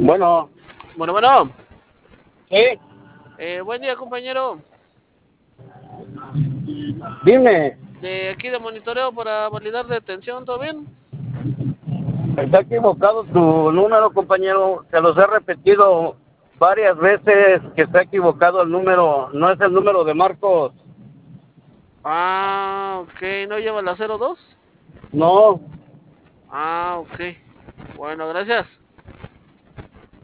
Bueno, Bueno. sí, Buen día, compañero. dime, De aquí de monitoreo para validar detención, ¿todo bien? está equivocado tu número, compañero. Se los he repetido varias veces que está equivocado el número. No es el número de Marcos. Ah, ok. ¿No lleva la 02? No, Ah, ok. Bueno, gracias.